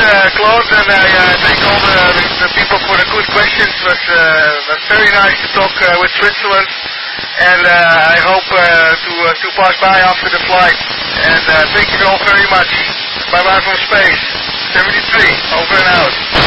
Claude, and I thank all the people for the good questions. It was very nice to talk with Switzerland, and I hope to pass by after the flight. And thank you all very much. Bye bye from space. 73, over and out.